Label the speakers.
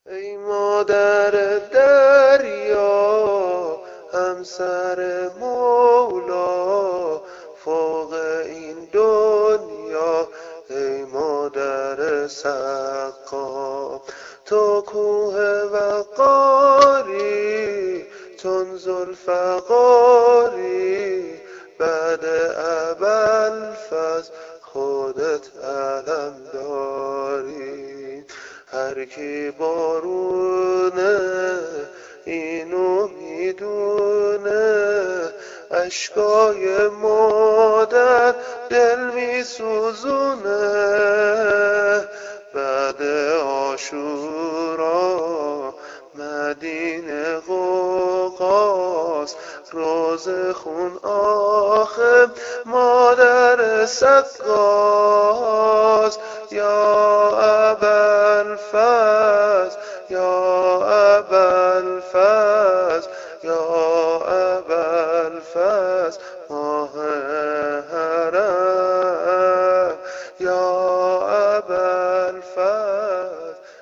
Speaker 1: ای مادر دریا، همسر مولا، فوق این دنیا. ای مادر سقا، تو کوه وقاری، چون ذوالفقاری، بعد ابوالفضل خودت علم داری. هر کی بارونه اینو میدونه، اشکای مادر دل میسوزونه. بعد عاشورا مدینه قوقاست، روز خون آخه مادر سقاست. یا ابوالفضل، یا ابوالفضل، یا ابوالفضل، ماه حرم. یا ابوالفضل،